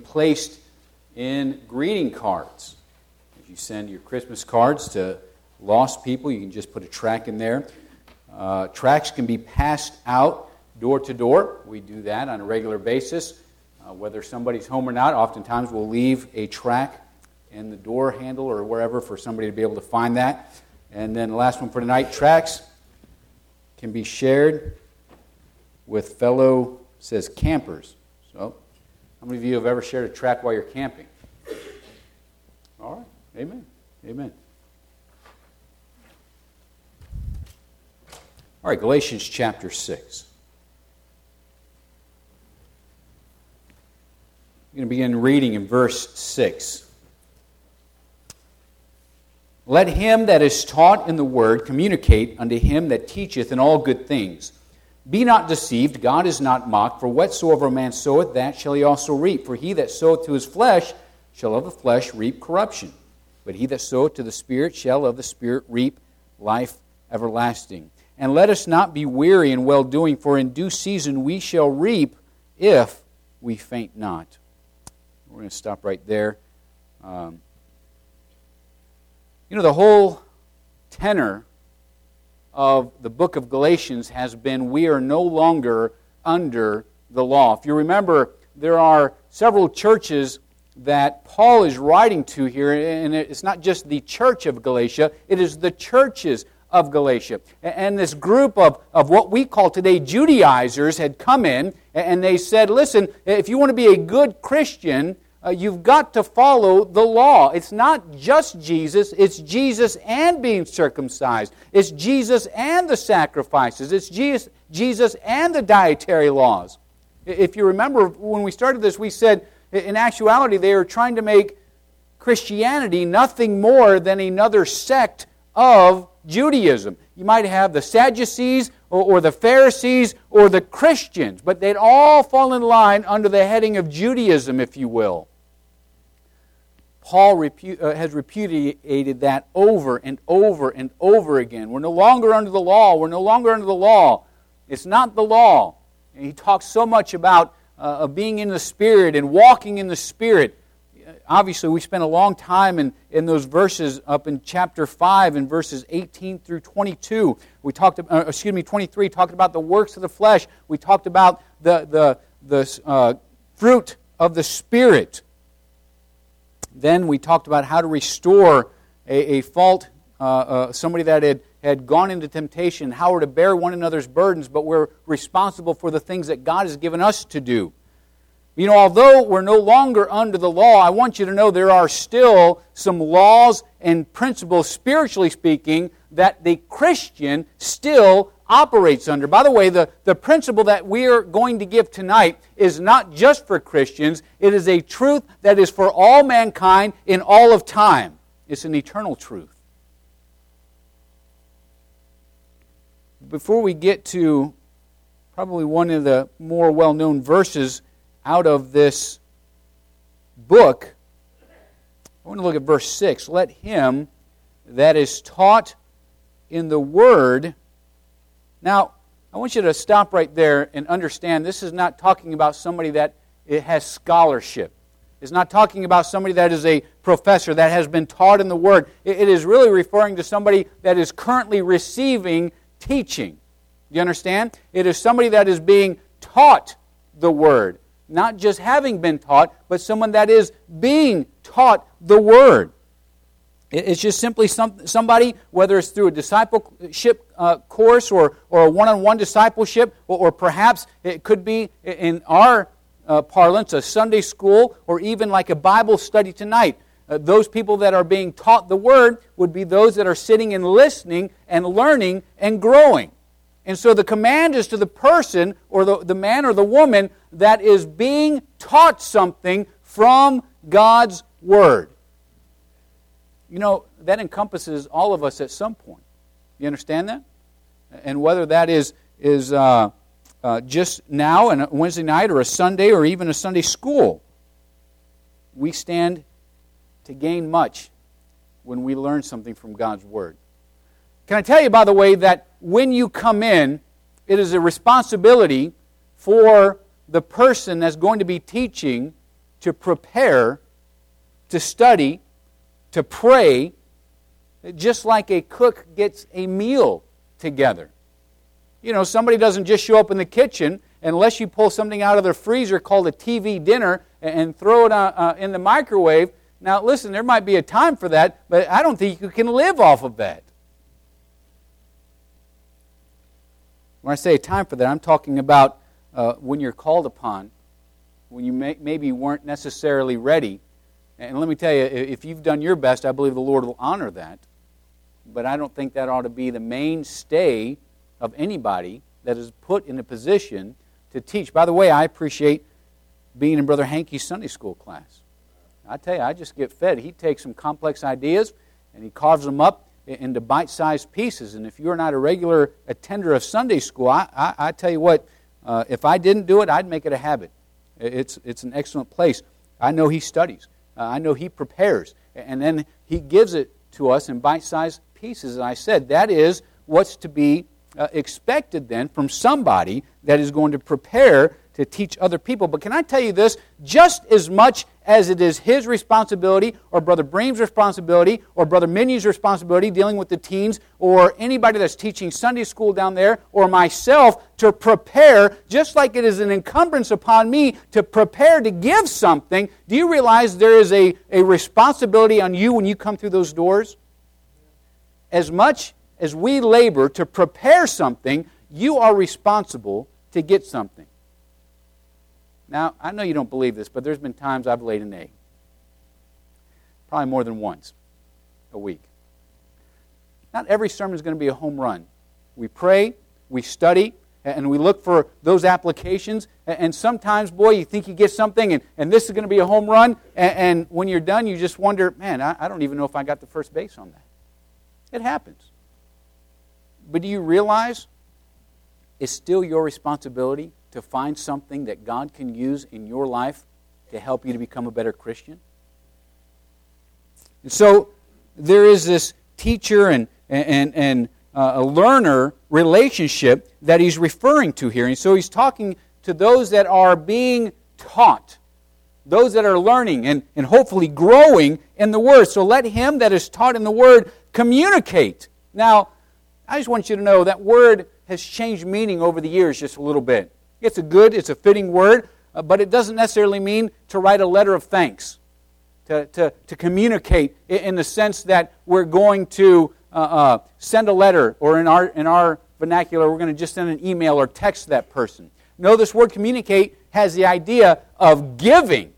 placed in greeting cards. If you send your Christmas cards to lost people, you can just put a tract in there. Tracts can be passed out door to door. We do that on a regular basis. Whether somebody's home or not, oftentimes we'll leave a tract in the door handle or wherever for somebody to be able to find that. And then the last one for tonight, tracts can be shared with fellow, says, campers. So, how many of you have ever shared a tract while you're camping? All right. Amen. Amen. All right, Galatians chapter 6. I'm going to begin reading in verse 6. Let him that is taught in the word communicate unto him that teacheth in all good things. Be not deceived, God is not mocked, for whatsoever a man soweth, that shall he also reap. For he that soweth to his flesh shall of the flesh reap corruption. But he that soweth to the Spirit shall of the Spirit reap life everlasting. And let us not be weary in well-doing, for in due season we shall reap if we faint not. We're going to stop right there. The whole tenor of the book of Galatians has been we are no longer under the law. If you remember, there are several churches that Paul is writing to here, and it's not just the church of Galatia, it is the churches of Galatia. And this group of what we call today Judaizers had come in, and they said, listen, if you want to be a good Christian, you've got to follow the law. It's not just Jesus, it's Jesus and being circumcised. It's Jesus and the sacrifices. It's Jesus and the dietary laws. If you remember, when we started this, we said, in actuality, they are trying to make Christianity nothing more than another sect of Judaism. You might have the Sadducees or the Pharisees or the Christians, but they'd all fall in line under the heading of Judaism, if you will. Paul has repudiated that over and over and over again. We're no longer under the law. We're no longer under the law. It's not the law. And he talks so much about being in the Spirit and walking in the Spirit. Obviously, we spent a long time in those verses up in chapter 5 in verses 18 through 22. We talked about, 23, talked about the works of the flesh. We talked about the fruit of the Spirit. Then we talked about how to restore a fault, somebody that had gone into temptation, how we're to bear one another's burdens, but we're responsible for the things that God has given us to do. Although we're no longer under the law, I want you to know there are still some laws and principles, spiritually speaking, that the Christian still operates under. By the way, the principle that we are going to give tonight is not just for Christians. It is a truth that is for all mankind in all of time. It's an eternal truth. Before we get to probably one of the more well-known verses out of this book, I want to look at verse 6. Let him that is taught in the Word. Now, I want you to stop right there and understand this is not talking about somebody that has scholarship. It's not talking about somebody that is a professor that has been taught in the Word. It is really referring to somebody that is currently receiving teaching. You understand? It is somebody that is being taught the Word. Not just having been taught, but someone that is being taught the Word. It's just simply somebody, whether it's through a discipleship course or a one-on-one discipleship, or perhaps it could be, in our parlance, a Sunday school, or even like a Bible study tonight. Those people that are being taught the Word would be those that are sitting and listening and learning and growing. And so the command is to the person, or the man or the woman, that is being taught something from God's Word. That encompasses all of us at some point. You understand that? And whether that is just now, on a Wednesday night, or a Sunday, or even a Sunday school, we stand to gain much when we learn something from God's Word. Can I tell you, by the way, that when you come in, it is a responsibility for the person that's going to be teaching to prepare, to study, to pray, just like a cook gets a meal together. You know, somebody doesn't just show up in the kitchen unless you pull something out of their freezer called a TV dinner and throw it in the microwave. Now, listen, there might be a time for that, but I don't think you can live off of that. When I say a time for that, I'm talking about when you're called upon, when you maybe weren't necessarily ready. And let me tell you, if you've done your best, I believe the Lord will honor that. But I don't think that ought to be the mainstay of anybody that is put in a position to teach. By the way, I appreciate being in Brother Hankey's Sunday school class. I tell you, I just get fed. He takes some complex ideas and he carves them up into bite-sized pieces. And if you're not a regular attender of Sunday school, I tell you what, if I didn't do it, I'd make it a habit. It's an excellent place. I know he studies. I know he prepares. And then he gives it to us in bite-sized pieces. And I said, that is what's to be expected then from somebody that is going to prepare to teach other people. But can I tell you this? Just as much as it is his responsibility, or Brother Bream's responsibility, or Brother Minnie's responsibility dealing with the teens, or anybody that's teaching Sunday school down there, or myself, to prepare, just like it is an encumbrance upon me to prepare to give something, do you realize there is a responsibility on you when you come through those doors? As much as we labor to prepare something, you are responsible to get something. Now, I know you don't believe this, but there's been times I've laid an egg. Probably more than once a week. Not every sermon is going to be a home run. We pray, we study, and we look for those applications. And sometimes, boy, you think you get something, and this is going to be a home run. And when you're done, you just wonder, man, I don't even know if I got the first base on that. It happens. But do you realize it's still your responsibility to find something that God can use in your life to help you to become a better Christian? And so there is this teacher and a learner relationship that he's referring to here. And so he's talking to those that are being taught, those that are learning and hopefully growing in the Word. So let him that is taught in the Word communicate. Now, I just want you to know that word has changed meaning over the years just a little bit. It's a fitting word, but it doesn't necessarily mean to write a letter of thanks, to communicate in the sense that we're going to send a letter, or in our vernacular, we're going to just send an email or text that person. No, this word communicate has the idea of giving,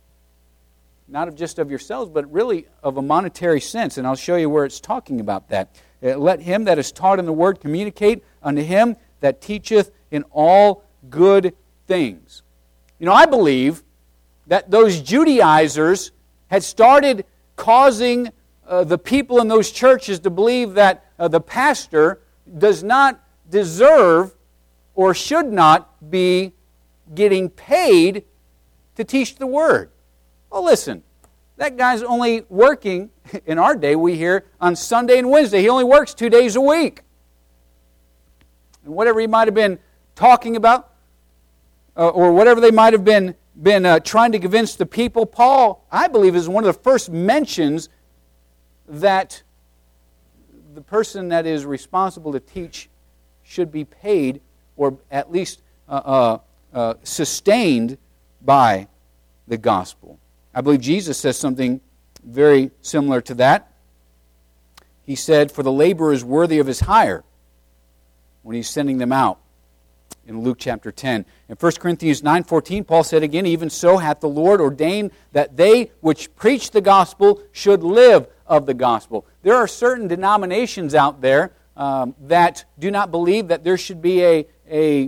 not of just of yourselves, but really of a monetary sense, and I'll show you where it's talking about that. Let him that is taught in the word communicate unto him that teacheth in all good things. You know, I believe that those Judaizers had started causing the people in those churches to believe that the pastor does not deserve or should not be getting paid to teach the Word. Well, listen, that guy's only working, in our day we hear, on Sunday and Wednesday. He only works 2 days a week. And whatever he might have been talking about, or whatever they might have been trying to convince the people, Paul, I believe, is one of the first mentions that the person that is responsible to teach should be paid, or at least sustained by the gospel. I believe Jesus says something very similar to that. He said, "For the laborer is worthy of his hire," when he's sending them out in Luke chapter 10. In 1 Corinthians 9:14, Paul said again, "Even so hath the Lord ordained that they which preach the gospel should live of the gospel." There are certain denominations out there that do not believe that there should be a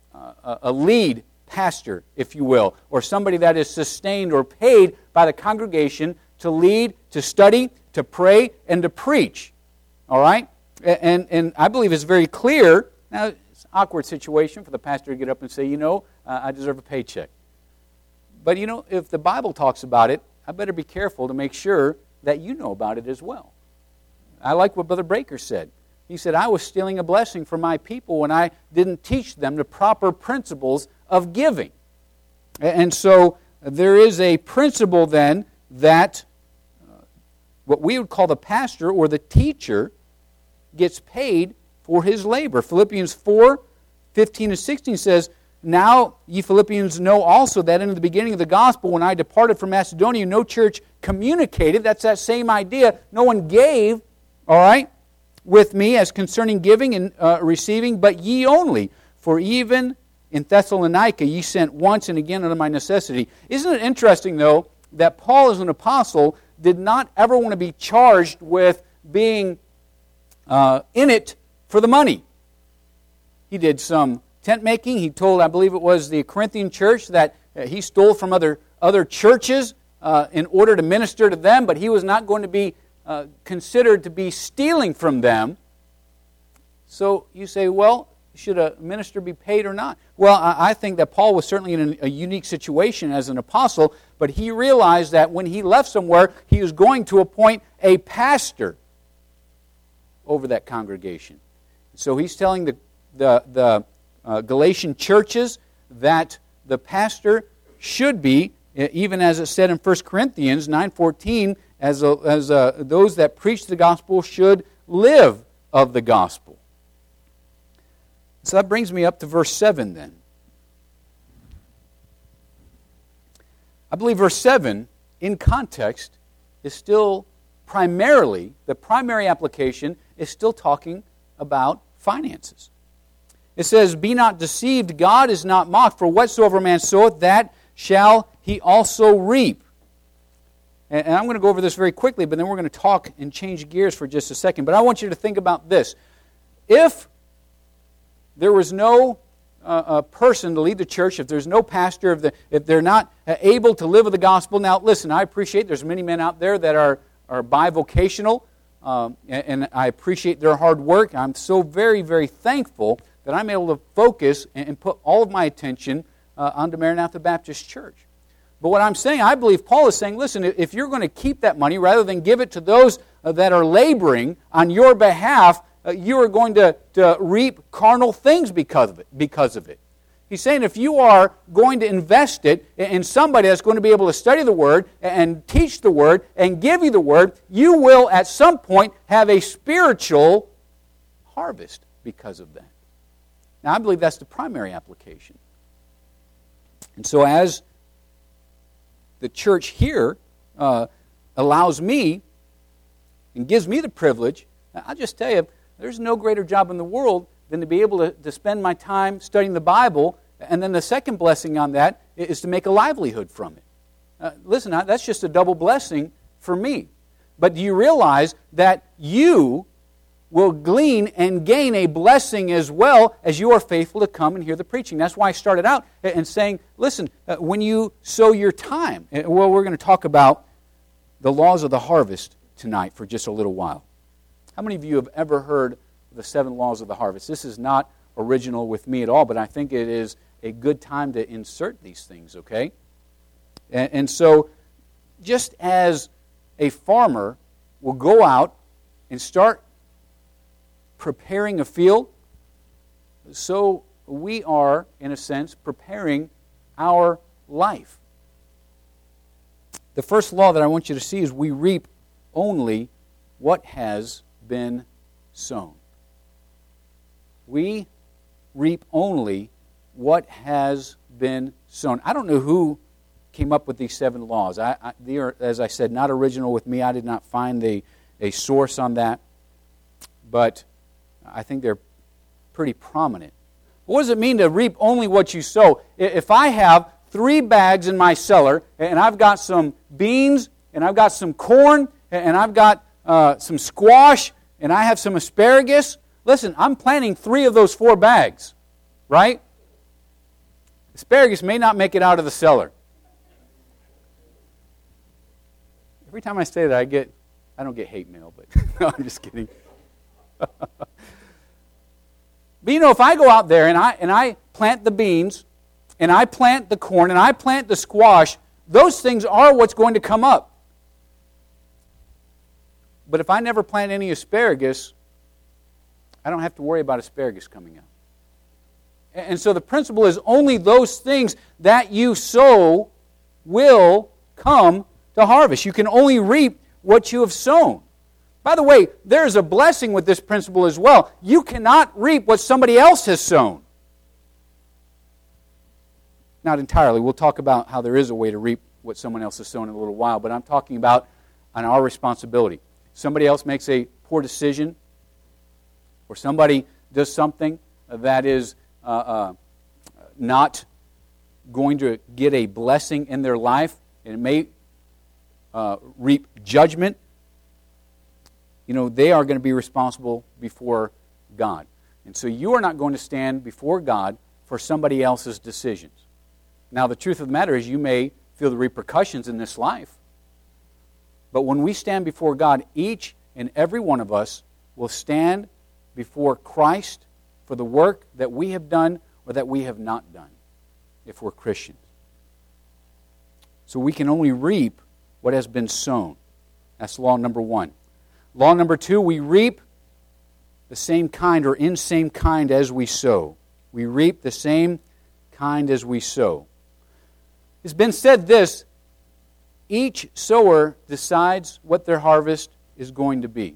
lead pastor, if you will, or somebody that is sustained or paid by the congregation to lead, to study, to pray, and to preach. All right? And I believe it's very clear. Now, it's an awkward situation for the pastor to get up and say, I deserve a paycheck. But, if the Bible talks about it, I better be careful to make sure that you know about it as well. I like what Brother Breaker said. He said, I was stealing a blessing from my people when I didn't teach them the proper principles of giving. And so there is a principle then that what we would call the pastor or the teacher gets paid for his labor. Philippians 4:15 and 16 says, "Now ye Philippians know also that in the beginning of the gospel, when I departed from Macedonia, no church communicated," that's that same idea, no one gave, all right, "with me as concerning giving and receiving, but ye only. For even in Thessalonica ye sent once and again unto my necessity." Isn't it interesting, though, that Paul as an apostle did not ever want to be charged with being in it for the money. He did some tent making. He told, I believe it was the Corinthian church, that he stole from other churches in order to minister to them, but he was not going to be considered to be stealing from them. So you say, well, should a minister be paid or not? Well, I think that Paul was certainly in a unique situation as an apostle, but he realized that when he left somewhere, he was going to appoint a pastor over that congregation. So he's telling the Galatian churches that the pastor should be, even as it said in 1 Corinthians 9:14, as those that preach the gospel should live of the gospel. So that brings me up to verse 7 then. I believe verse 7, in context, is still primarily, the primary application is still talking about finances. It says, "Be not deceived, God is not mocked, for whatsoever man soweth, that shall he also reap." And I'm going to go over this very quickly, but then we're going to talk and change gears for just a second. But I want you to think about this. If there was no person to lead the church, if there's no pastor, if they're not able to live with the gospel. Now, listen, I appreciate there's many men out there that are bivocational, and I appreciate their hard work. I'm so very, very thankful that I'm able to focus and put all of my attention onto Maranatha Baptist Church. But what I'm saying, I believe Paul is saying, listen, if you're going to keep that money rather than give it to those that are laboring on your behalf, you are going to reap carnal things because of it. He's saying if you are going to invest it in somebody that's going to be able to study the Word and teach the Word and give you the Word, you will at some point have a spiritual harvest because of that. Now, I believe that's the primary application. And so as the church here allows me and gives me the privilege, I'll just tell you, there's no greater job in the world than to be able to spend my time studying the Bible, and then the second blessing on that is to make a livelihood from it. Listen, that's just a double blessing for me. But do you realize that you will glean and gain a blessing as well as you are faithful to come and hear the preaching? That's why I started out and saying, listen, when you sow your time, well, we're going to talk about the laws of the harvest tonight for just a little while. How many of you have ever heard the 7 laws of the harvest? This is not original with me at all, but I think it is a good time to insert these things, okay? And so, just as a farmer will go out and start preparing a field, so we are, in a sense, preparing our life. The first law that I want you to see is we reap only what has been sown. We reap only what has been sown. I don't know who came up with these 7 laws. They are, as I said, not original with me. I did not find a source on that, but I think they're pretty prominent. What does it mean to reap only what you sow? If I have 3 bags in my cellar, and I've got some beans, and I've got some corn, and I've got some squash, and I have some asparagus, listen, I'm planting 3 of those 4 bags, right? Asparagus may not make it out of the cellar. Every time I say that, I don't get hate mail, but no, I'm just kidding. But you know, if I go out there and I plant the beans, and I plant the corn, and I plant the squash, those things are what's going to come up. But if I never plant any asparagus, I don't have to worry about asparagus coming up. And so the principle is only those things that you sow will come to harvest. You can only reap what you have sown. By the way, there is a blessing with this principle as well. You cannot reap what somebody else has sown. Not entirely. We'll talk about how there is a way to reap what someone else has sown in a little while, but I'm talking about on our responsibility. Somebody else makes a poor decision, or somebody does something that is not going to get a blessing in their life, and it may reap judgment. They are going to be responsible before God. And so you are not going to stand before God for somebody else's decisions. Now, the truth of the matter is you may feel the repercussions in this life. But when we stand before God, each and every one of us will stand before Christ for the work that we have done or that we have not done, if we're Christians. So we can only reap what has been sown. That's law number 1. Law number 2, we reap the same kind or in same kind as we sow. We reap the same kind as we sow. It's been said this, each sower decides what their harvest is going to be.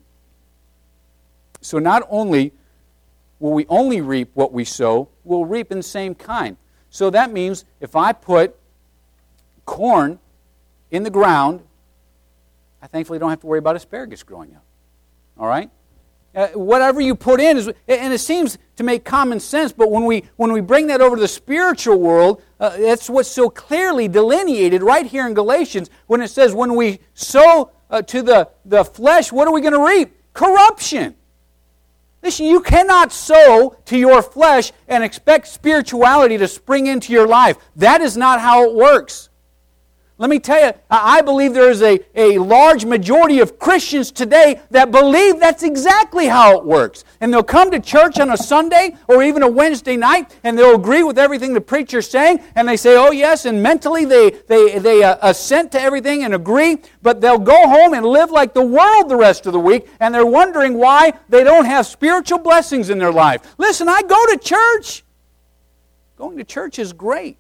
So not only will we only reap what we sow, we'll reap in the same kind. So that means if I put corn in the ground, I thankfully don't have to worry about asparagus growing up. All right? Whatever you put in is, and it seems to make common sense, but when we bring that over to the spiritual world, that's what's so clearly delineated right here in Galatians when it says when we sow to the flesh, what are we going to reap? Corruption. Listen, you cannot sow to your flesh and expect spirituality to spring into your life. That is not how it works. Let me tell you, I believe there is a large majority of Christians today that believe that's exactly how it works. And they'll come to church on a Sunday or even a Wednesday night and they'll agree with everything the preacher's saying and they say, oh yes, and mentally they assent to everything and agree, but they'll go home and live like the world the rest of the week and they're wondering why they don't have spiritual blessings in their life. Listen, I go to church. Going to church is great.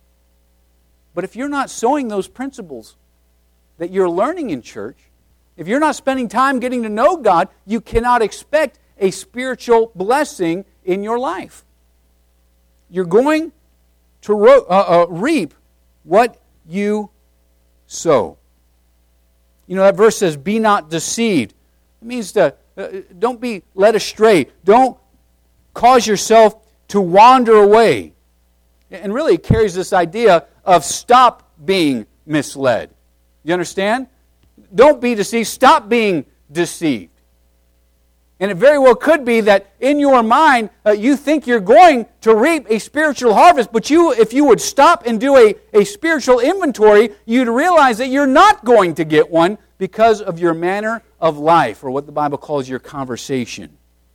But if you're not sowing those principles that you're learning in church, if you're not spending time getting to know God, you cannot expect a spiritual blessing in your life. You're going to reap what you sow. That verse says, be not deceived. It means don't be led astray. Don't cause yourself to wander away. And really it carries this idea of stop being misled. You understand? Don't be deceived. Stop being deceived. And it very well could be that in your mind you think you're going to reap a spiritual harvest, but if you would stop and do a spiritual inventory, you'd realize that you're not going to get one because of your manner of life, or what the Bible calls your conversation.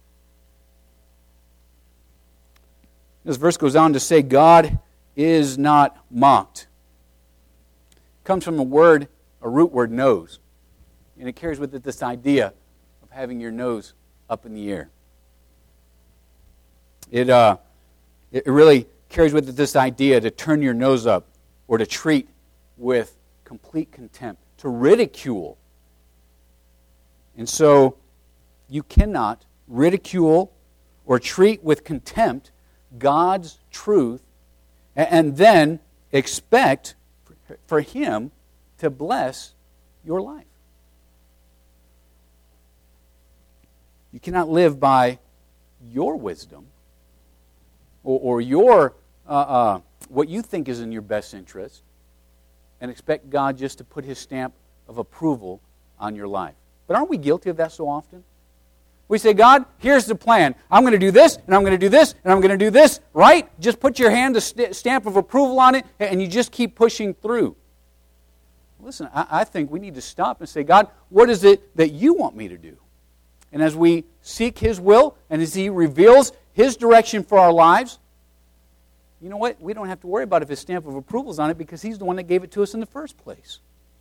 This verse goes on to say, God is not mocked. It comes from a root word, nose. And it carries with it this idea of having your nose up in the air. It really carries with it this idea to turn your nose up or to treat with complete contempt, to ridicule. And so you cannot ridicule or treat with contempt God's truth and then expect for Him to bless your life. You cannot live by your wisdom or your what you think is in your best interest and expect God just to put His stamp of approval on your life. But aren't we guilty of that so often? We say, God, here's the plan. I'm going to do this, and I'm going to do this, and I'm going to do this, right? Just put your hand, a stamp of approval on it, and you just keep pushing through. Listen, I think we need to stop and say, God, what is it that you want me to do? And as we seek His will, and as He reveals His direction for our lives, you know what? We don't have to worry about if His stamp of approval is on it because He's the one that gave it to us in the first place.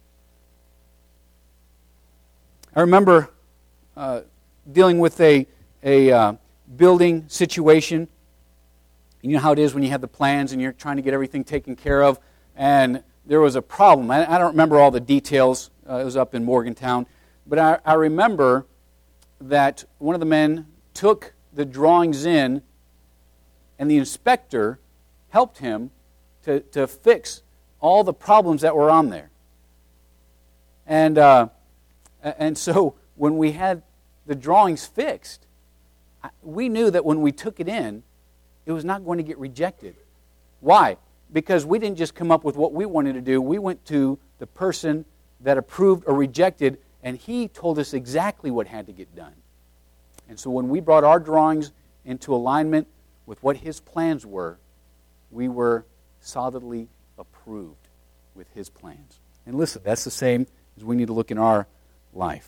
I remember dealing with a building situation. You know how it is when you have the plans and you're trying to get everything taken care of, and there was a problem. I don't remember all the details. It was up in Morgantown. But I remember that one of the men took the drawings in, and the inspector helped him to fix all the problems that were on there. And so when we had the drawings fixed, we knew that when we took it in, it was not going to get rejected. Why? Because we didn't just come up with what we wanted to do. We went to the person that approved or rejected, and he told us exactly what had to get done. And so when we brought our drawings into alignment with what his plans were, we were solidly approved with his plans. And listen, that's the same as we need to look in our life.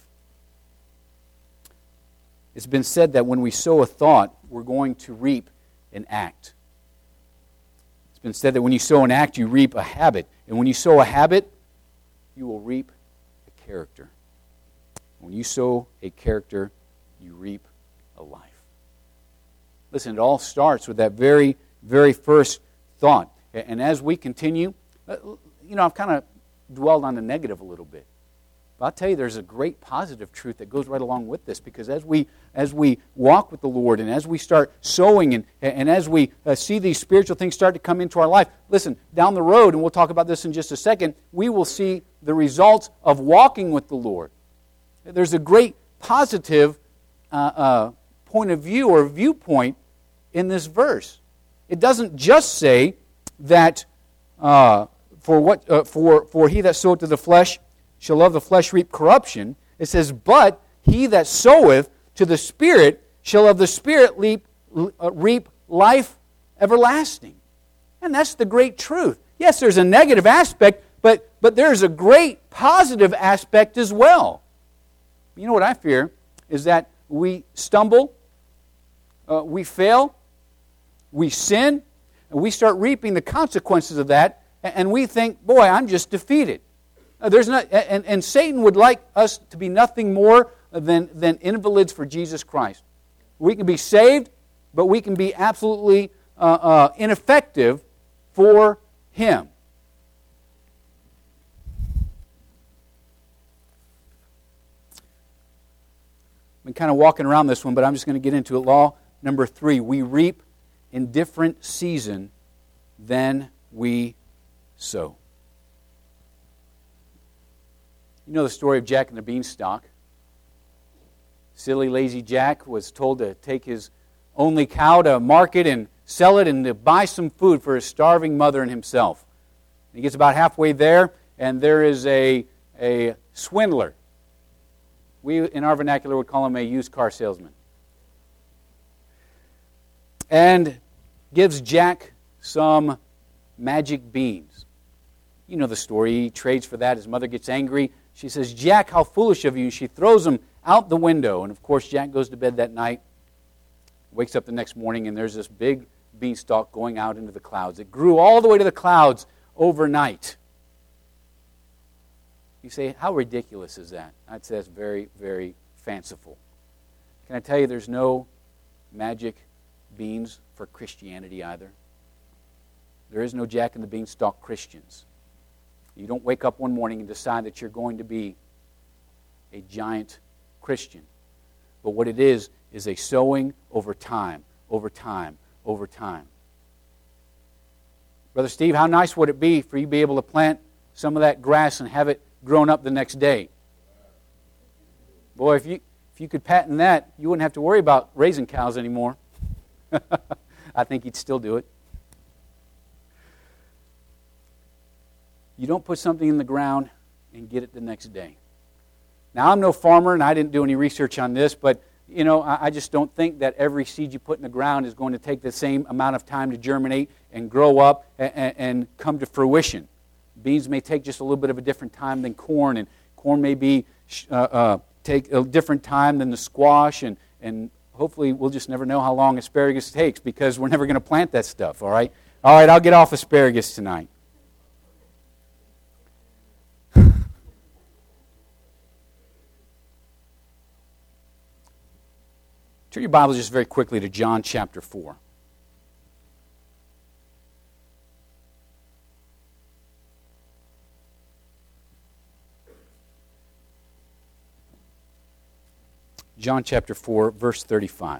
It's been said that when we sow a thought, we're going to reap an act. It's been said that when you sow an act, you reap a habit. And when you sow a habit, you will reap a character. When you sow a character, you reap a life. Listen, it all starts with that very, very first thought. And as we continue, I've kind of dwelled on the negative a little bit. But I'll tell you, there's a great positive truth that goes right along with this, because as we walk with the Lord and as we start sowing and as we see these spiritual things start to come into our life, listen, down the road, and we'll talk about this in just a second, we will see the results of walking with the Lord. There's a great positive point of view or viewpoint in this verse. It doesn't just say that for he that soweth to the flesh shall of the flesh reap corruption. It says, but he that soweth to the Spirit shall of the Spirit reap life everlasting. And that's the great truth. Yes, there's a negative aspect, but there's a great positive aspect as well. You know what I fear is that we stumble, we fail, we sin, and we start reaping the consequences of that, and we think, boy, I'm just defeated. There's not, and Satan would like us to be nothing more than invalids for Jesus Christ. We can be saved, but we can be absolutely ineffective for Him. I've been kind of walking around this one, but I'm just going to get into it. Law number 3, we reap in different season than we sow. You know the story of Jack and the Beanstalk. Silly, lazy Jack was told to take his only cow to market and sell it and to buy some food for his starving mother and himself. He gets about halfway there, and there is a swindler. We, in our vernacular, would call him a used car salesman. And gives Jack some magic beans. You know the story. He trades for that. His mother gets angry. She says, Jack, how foolish of you. And she throws him out the window. And of course, Jack goes to bed that night, wakes up the next morning, and there's this big beanstalk going out into the clouds. It grew all the way to the clouds overnight. You say, how ridiculous is that? I'd say that's very, very fanciful. Can I tell you there's no magic beans for Christianity either? There is no Jack and the Beanstalk Christians. You don't wake up one morning and decide that you're going to be a giant Christian. But what it is a sowing over time, over time, over time. Brother Steve, how nice would it be for you to be able to plant some of that grass and have it grown up the next day? Boy, if you could patent that, you wouldn't have to worry about raising cows anymore. I think you'd still do it. You don't put something in the ground and get it the next day. Now, I'm no farmer, and I didn't do any research on this, but I just don't think that every seed you put in the ground is going to take the same amount of time to germinate and grow up and come to fruition. Beans may take just a little bit of a different time than corn, and corn may take a different time than the squash, and hopefully we'll just never know how long asparagus takes because we're never going to plant that stuff, all right? All right, I'll get off asparagus tonight. Turn your Bibles just very quickly to John chapter 4. John chapter 4, verse 35.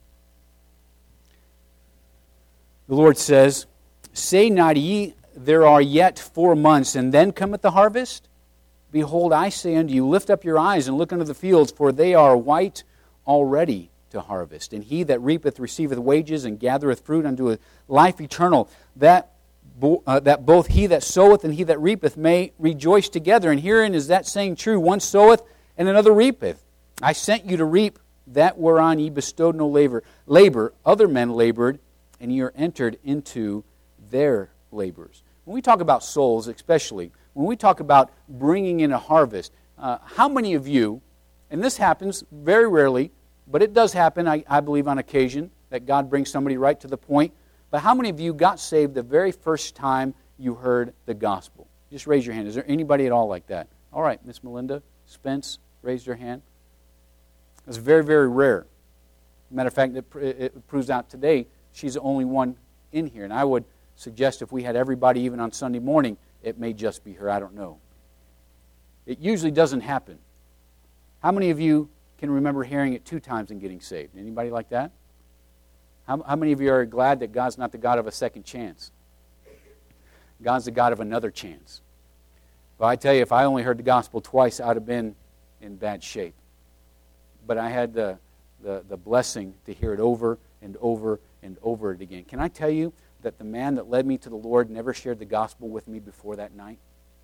The Lord says, "Say not ye, there are yet 4 months, and then cometh the harvest? Behold, I say unto you, lift up your eyes and look unto the fields, for they are white already to harvest. And he that reapeth receiveth wages, and gathereth fruit unto a life eternal, that both he that soweth and he that reapeth may rejoice together. And herein is that saying true, one soweth and another reapeth. I sent you to reap that whereon ye bestowed no labor. Other men labored, and ye are entered into their labors." When we talk about souls, especially, when we talk about bringing in a harvest, how many of you, and this happens very rarely, but it does happen, I believe, on occasion, that God brings somebody right to the point, but how many of you got saved the very first time you heard the gospel? Just raise your hand. Is there anybody at all like that? All right, Miss Melinda Spence raised her hand. It's very, very rare. Matter of fact, it proves out today she's the only one in here, and I would suggest if we had everybody even on Sunday morning, it may just be her. I don't know. It usually doesn't happen. How many of you can remember hearing it 2 times and getting saved? Anybody like that? How many of you are glad that God's not the God of a second chance? God's the God of another chance. Well, I tell you, if I only heard the gospel twice, I would have been in bad shape. But I had the blessing to hear it over and over and over again. Can I tell you that the man that led me to the Lord never shared the gospel with me before that night?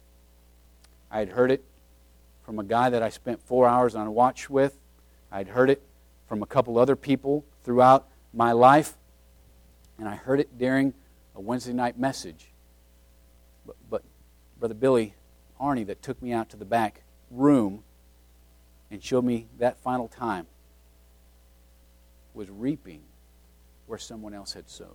I had heard it from a guy that I spent 4 hours on a watch with. I'd heard it from a couple other people throughout my life. And I heard it during a Wednesday night message. But Brother Billy Arney, that took me out to the back room and showed me that final time, was reaping where someone else had sown.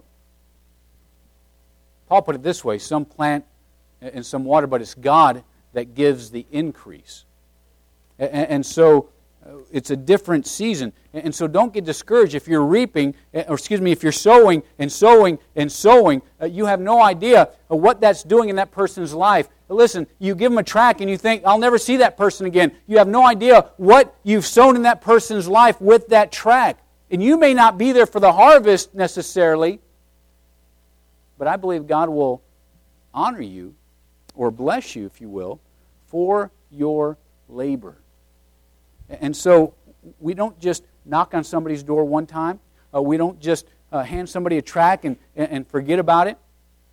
Paul put it this way: some plant and some water, but it's God that gives the increase. And so it's a different season. And so don't get discouraged if you're reaping, if you're sowing and sowing and sowing. You have no idea of what that's doing in that person's life. Listen, you give them a tract and you think, I'll never see that person again. You have no idea what you've sown in that person's life with that tract. And you may not be there for the harvest necessarily, but I believe God will honor you, or bless you, if you will, for your labor. And so we don't just knock on somebody's door one time. We don't just hand somebody a tract and forget about it.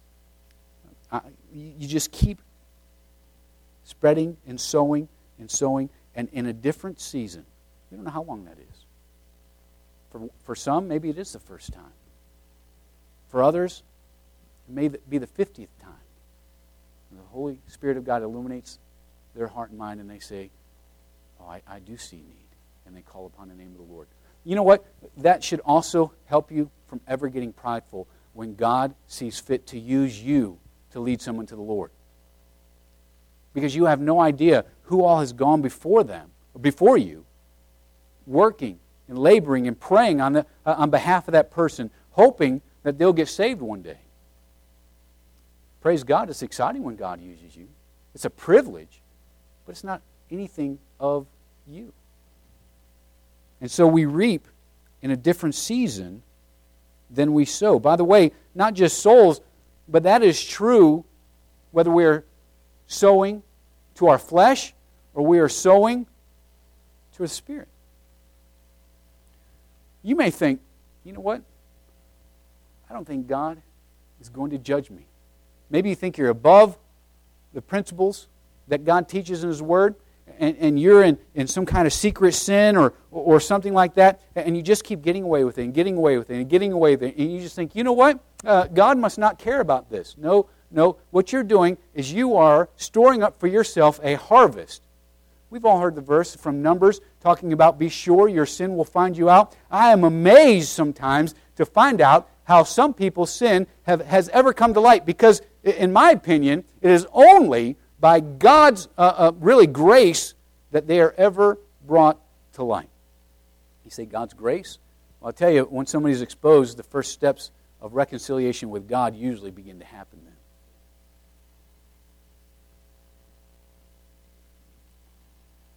You just keep spreading and sowing, and in a different season. We don't know how long that is. For some, maybe it is the first time. For others, it may be the 50th time. And the Holy Spirit of God illuminates their heart and mind, and they say, "Oh, I do see need," and they call upon the name of the Lord. You know what? That should also help you from ever getting prideful when God sees fit to use you to lead someone to the Lord. Because you have no idea who all has gone before you, working and laboring and praying on behalf of that person, hoping that they'll get saved one day. Praise God, it's exciting when God uses you. It's a privilege, but it's not anything of you. And so we reap in a different season than we sow. By the way, not just souls, but that is true whether we're sowing to our flesh or we are sowing to a spirit. You may think, you know what? I don't think God is going to judge me. Maybe you think you're above the principles that God teaches in His Word, and you're in some kind of secret sin or something like that, and you just keep getting away with it and getting away with it and getting away with it, and you just think, you know what? God must not care about this. No. What you're doing is you are storing up for yourself a harvest. We've all heard the verse from Numbers talking about, be sure your sin will find you out. I am amazed sometimes to find out how some people's sin has ever come to light, because in my opinion, it is only by God's really grace that they are ever brought to light. You say God's grace? Well, I'll tell you, when somebody's exposed, the first steps of reconciliation with God usually begin to happen then.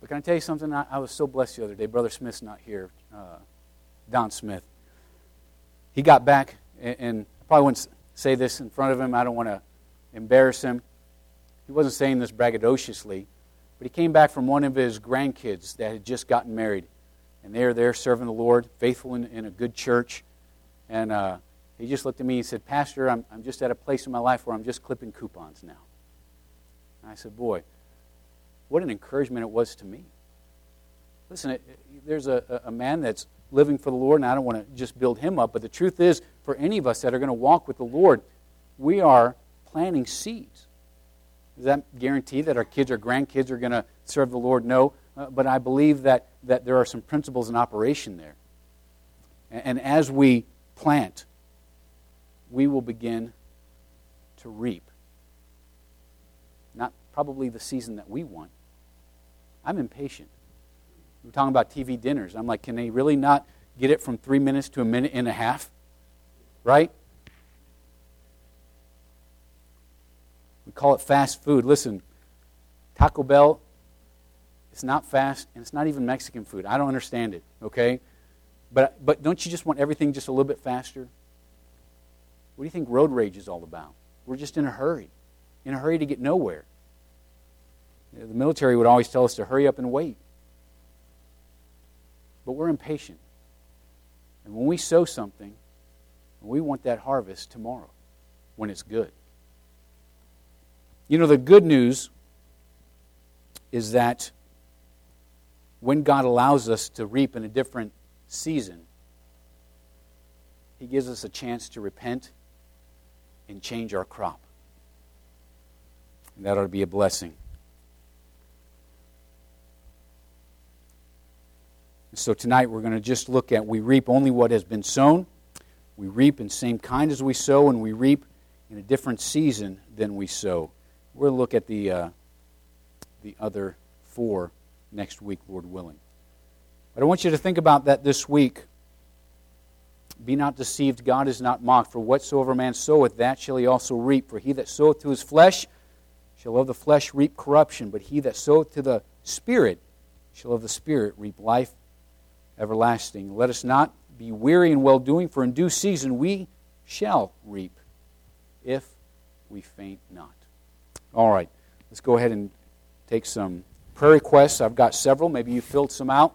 But can I tell you something? I was so blessed the other day. Brother Smith's not here. Don Smith. He got back, and I probably wouldn't say this in front of him. I don't want to embarrass him. He wasn't saying this braggadociously, but he came back from one of his grandkids that had just gotten married. And they are there serving the Lord, faithful in a good church. And he just looked at me and said, Pastor, I'm just at a place in my life where I'm just clipping coupons now. And I said, boy, what an encouragement it was to me. Listen, there's a man that's living for the Lord, and I don't want to just build him up, but the truth is, for any of us that are going to walk with the Lord, we are planting seeds. Does that guarantee that our kids or grandkids are going to serve the Lord? No, but I believe that there are some principles in operation there. And as we plant, we will begin to reap. Not probably the season that we want. I'm impatient. We're talking about TV dinners. I'm like, can they really not get it from 3 minutes to a minute and a half? Right? We call it fast food. Listen, Taco Bell, it's not fast, and it's not even Mexican food. I don't understand it, okay? But don't you just want everything just a little bit faster? What do you think road rage is all about? We're just in a hurry to get nowhere. The military would always tell us to hurry up and wait. But we're impatient. And when we sow something, we want that harvest tomorrow when it's good. You know, the good news is that when God allows us to reap in a different season, He gives us a chance to repent and change our crop. And that ought to be a blessing. So tonight we're going to just look at we reap only what has been sown. We reap in the same kind as we sow, and we reap in a different season than we sow. We're going to look at the other 4 next week, Lord willing. But I want you to think about that this week. Be not deceived, God is not mocked. For whatsoever man soweth, that shall he also reap. For he that soweth to his flesh shall of the flesh reap corruption. But he that soweth to the Spirit shall of the Spirit reap life everlasting. Let us not be weary in well-doing, for in due season we shall reap, if we faint not. All right, let's go ahead and take some prayer requests. I've got several. Maybe you filled some out.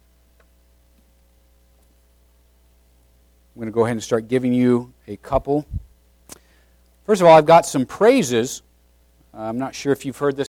I'm going to go ahead and start giving you a couple. First of all, I've got some praises. I'm not sure if you've heard this